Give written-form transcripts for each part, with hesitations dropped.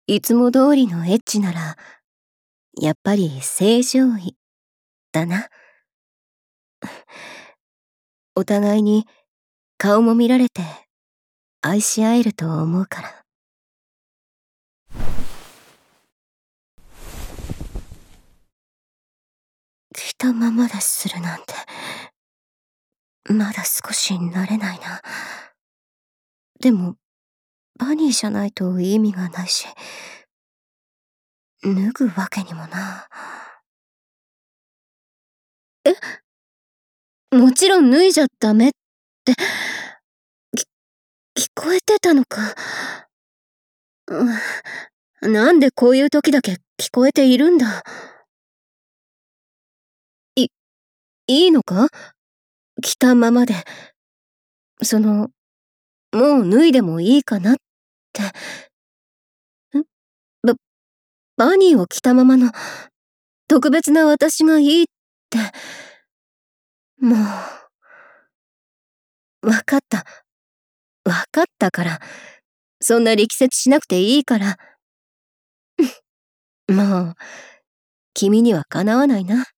いつも通りのエッチなら、やっぱり正常位だな。お互いに顔も見られて愛し合えると思うから。着たままでするなんて、まだ少し慣れないな。でも、バニーじゃないと意味がないし、脱ぐわけにもな。もちろん脱いじゃダメって、聞こえてたのか。なんでこういう時だけ聞こえているんだ。いいのか？着たままで。もう脱いでもいいかなって。バ、バニーを着たままの特別な私がいいって。もう、わかった。わかったから。そんな力説しなくていいから。もう、君にはかなわないな。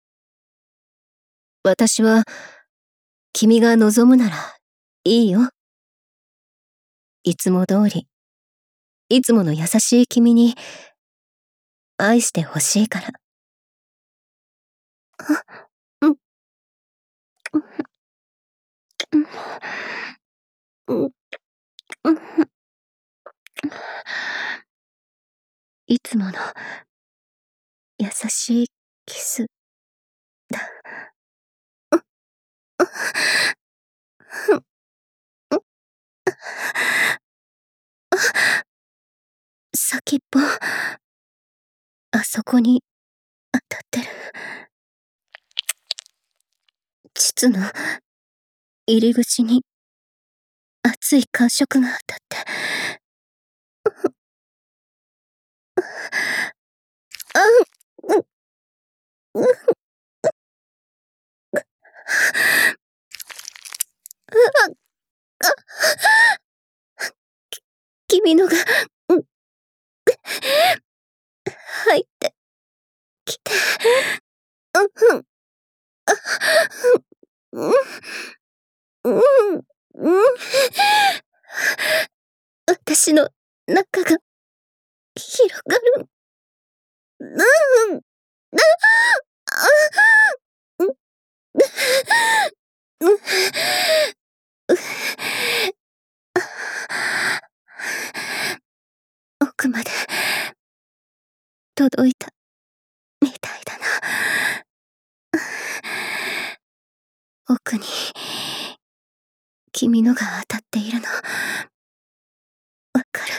私は、君が望むなら、いいよ。いつも通り、いつもの優しい君に、愛してほしいから。うん、うん、うん、いつもの優しいキスだ。先っぽ、あそこに当たってる。膣の入り口に熱い感触が当たって。あん、うん、うん、君のが、うん、入ってきて。うん、うん、うん、うん。私の中が広がる。うん、うん、うん、奥まで届いたみたいだな。奥に君のが当たっているのわかる。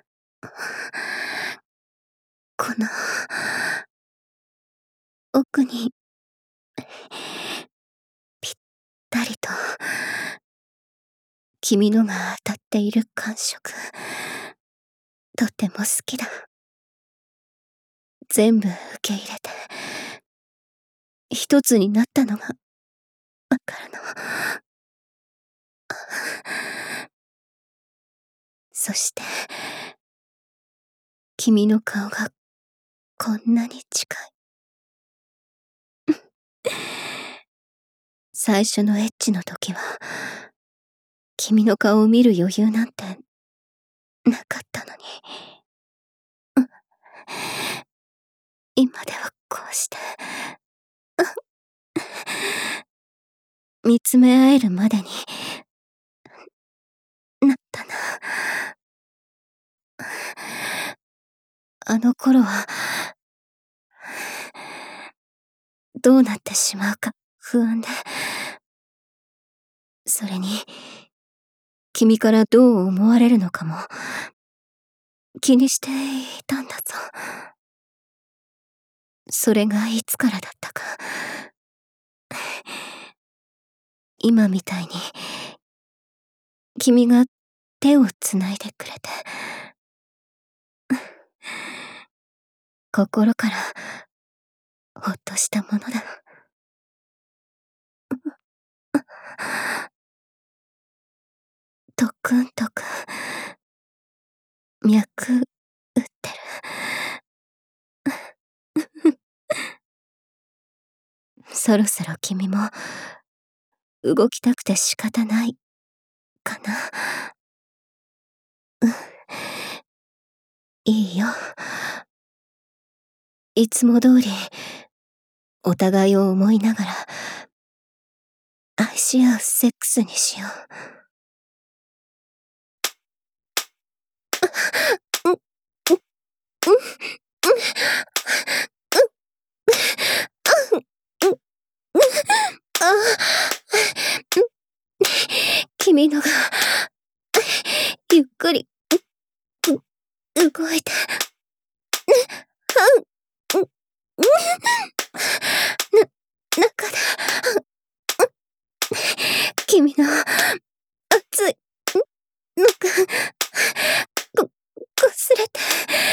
この奥にぴったりと君のが当たっている感触、とても好きだ。全部受け入れて一つになったのがわかるの。そして君の顔がこんなに近い。最初のエッチの時は君の顔を見る余裕なんてなかったのに、今ではこうして見つめ合えるまでになったな。あの頃はどうなってしまうか不安で、それに君からどう思われるのかも気にしていたんだぞ。それがいつからだったか。今みたいに君が手をつないでくれて、心からほっとしたものだ。とくんとくん、脈打っそろそろ君も動きたくて仕方ないかな。いいよ。いつも通りお互いを思いながら愛し合うセックスにしよう。君のがゆっくり動いて中で君の熱いのが擦れて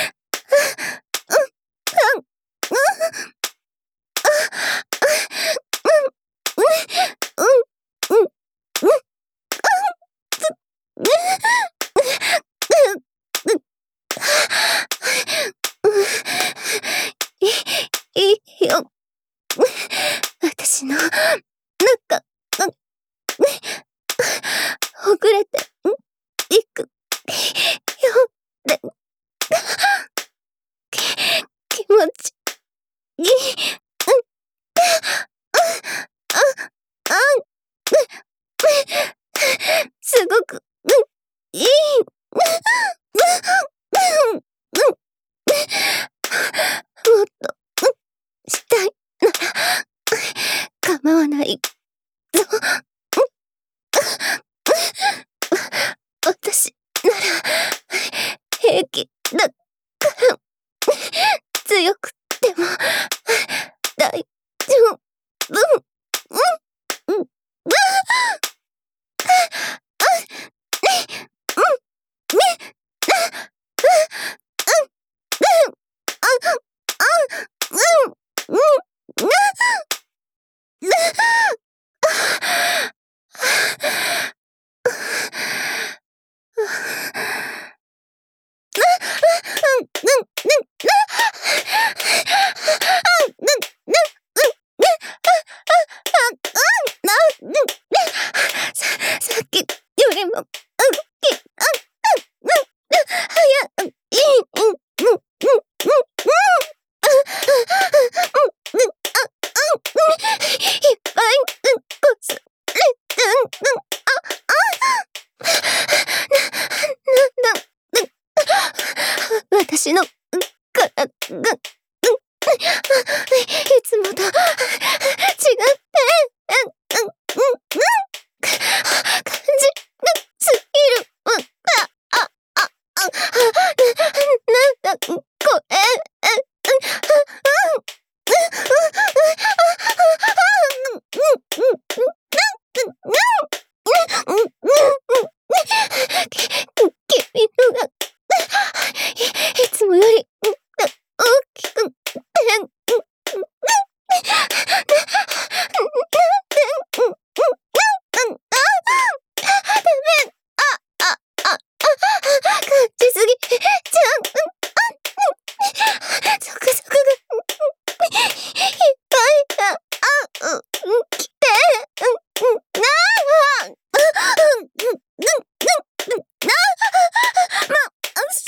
いいよ。私の中ほぐれていくよって気持ちいい。すごくいい。もっとしたいなら構わないぞ。私なら平気だから強くても大丈夫。さっきよりも動き早い。いっぱいこすれてなんだ私の体がいつもと違って感じがすぎる。なんだこれ。君のがいつもより大きく感じすぎちゃう。ゾクゾクがいっぱい来て白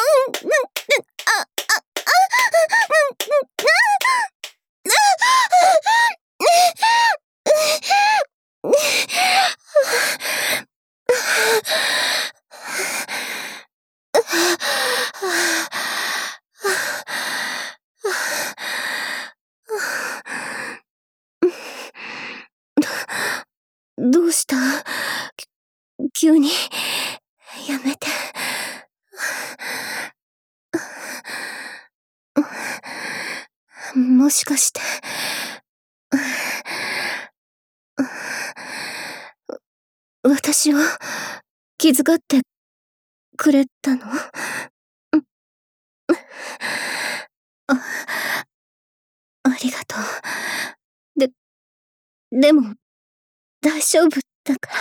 どうした？急にやめて。もしかして私を気遣ってくれたの？ありがとう。でも大丈夫だから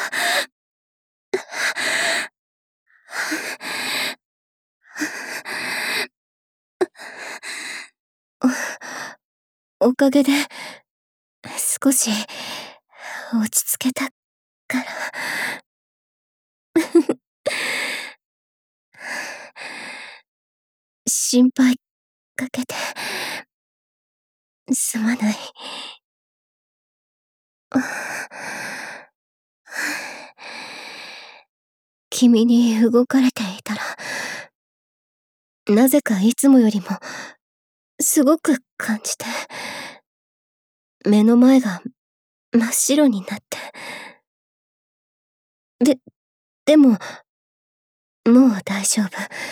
。おかげで少し落ち着けたから。心配かけてすまない。君に動かれていたら、なぜかいつもよりもすごく感じて、目の前が真っ白になって。でも、もう大丈夫。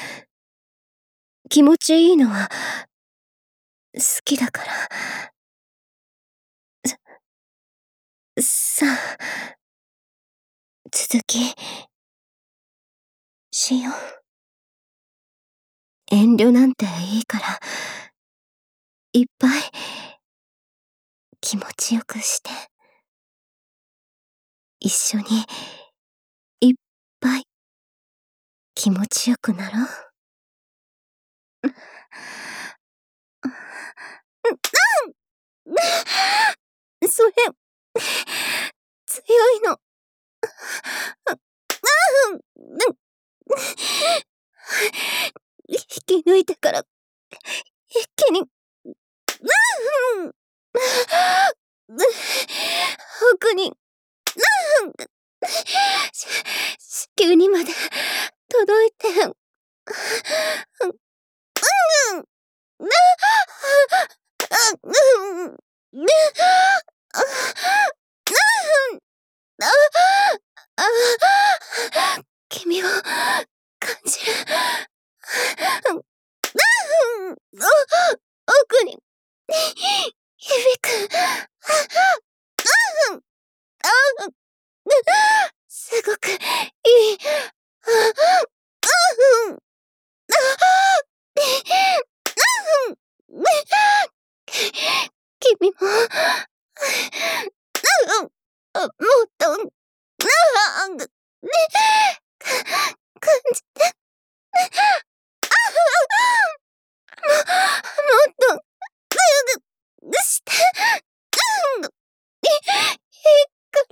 気持ちいいのは好きだから。さあ、続きしよう。遠慮なんていいから、いっぱい気持ちよくして。一緒にいっぱい気持ちよくなろう。それ、強いの。引き抜いてから一気に奥に子宮にまで届いて。君を感じる。奥に響く。すごくいい。君ももっと感じて。もっとして。いいから。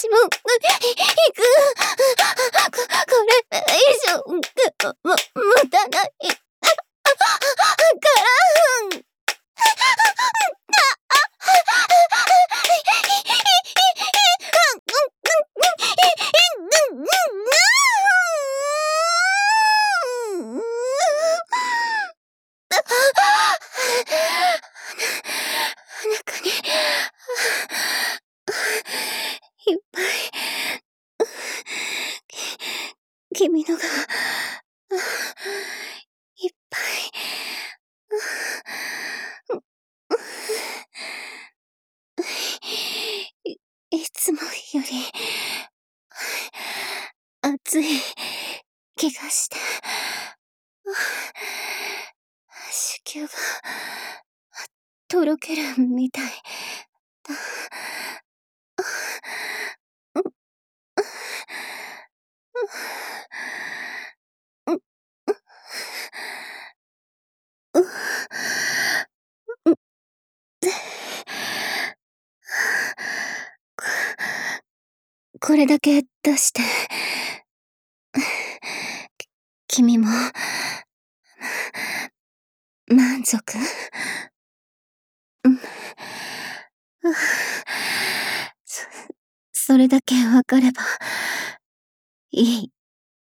私も、行く。これ以上、持たない。から。中にいっぱい君のがいっぱいいつもより熱い気がして子宮がとろけるみたいだ。これだけ出して君も満足？それだけわかればいい。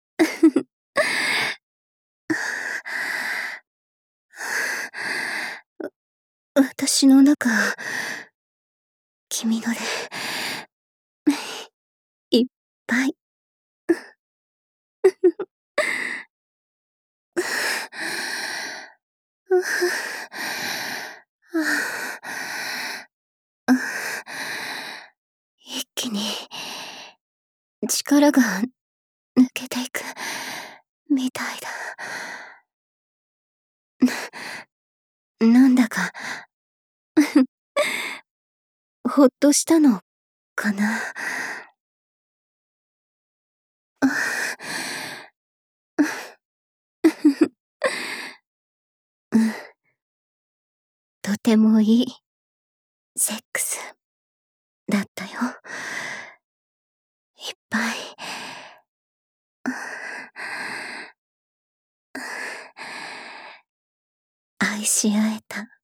私の中、君のでいっぱい。一気に力が抜けていくみたいだ。なんだかほっとしたのかな。とてもいいセックスだったよ。いっぱい。愛し合えた。